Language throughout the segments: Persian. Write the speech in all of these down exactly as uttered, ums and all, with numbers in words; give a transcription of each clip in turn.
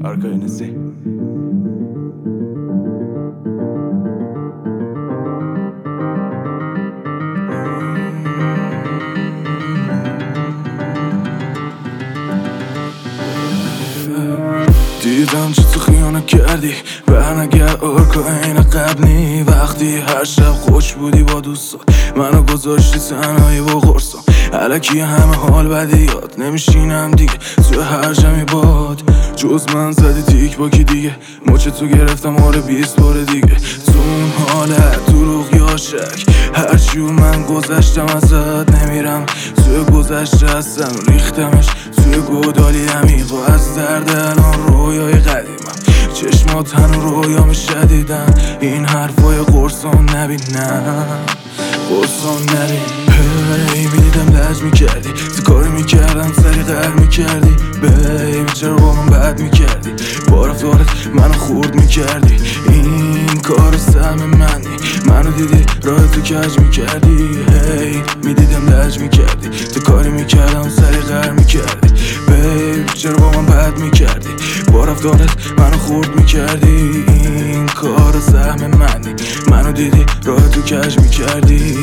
برکای نسی دیدم چه تو خیانه کردی برنگر ارکا این قبلی وقتی هر شب خوش بودی با دوستان منو گذاشتی تنهایی با قرصان الکی همه حال بدی یاد نمیشینم دیگه توی هر جمعی باد جز من زدی تیک با کی دیگه مچ تو گرفتم آره بیست بار دیگه تو اون حالت دروغ یا شک هرچی من گذشتم ازت نمیرم توی گذشته هستم ریختمش توی گودالی عمیق و از درد الان رویای قدیمم چشمات هنو رویام شدیدن این حرفای قرصان نبینم قرصان نبین هی میدیدم لج میکردی تو کاری میکردم سری قهر میکردی بیبی چرا با من بد میکردی با رفتارت منو خورد میکردی این کار سهم منی منو دیدی راه تو کج میکردی هی میدیدم لج میکردی تو کاری میکردم سری قهر میکردی بیبی چرا با من بد میکردی با رفتارت منو خورد میکردی این کار سهم منی منو دیدی راه تو کج میکردی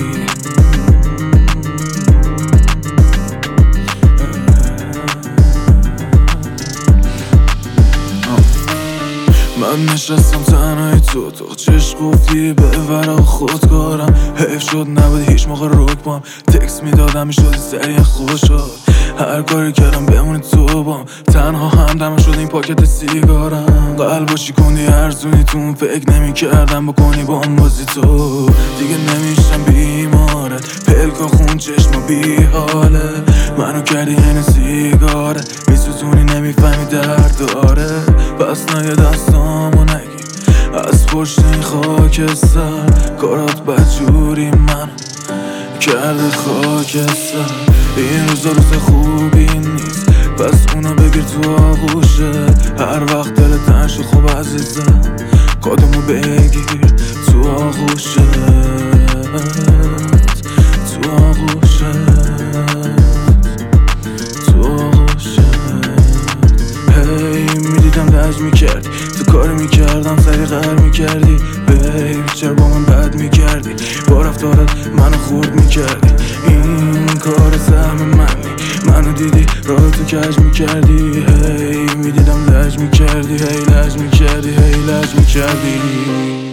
من نشستم تنهای تو تو چشم گفتی به ورا خودکارم حیف شد نبودی هیچ موقع روک بام تکس میدادم میشدی سریع خوش شد هر کاری کردم بمونی تو بام تنها همدم شد این پاکت سیگارم قلباشی کندی ارزونی تون فکر نمی کردم بکنی با هم بازی تو دیگه نمیشم بیمارت پلکا خون چشم بی حاله منو کردی این سیگاره میسوزونی نمیفهمی درد داره پس نگه دستامو نگی از پشت این خاکستر کارات بدجوری من کرده خاکستر این روزا روز خوبی نیست پس اونو بگیر تو آغوشه هر وقت دل تنگ شد خب عزیزم کادومو بگیر تو آغوشه تو آغوشه تو آغوشه هی میدیدم لج میکردی تو کاری میکردم سری قهر میکردی بیبی چرا با من بد میکردی با رفتارت منو خورد میکردی این کار سهم منی منو دیدی راه تو کج میکردی هی میدیدم لج میکردی هی لج میکردی هی لج میکردی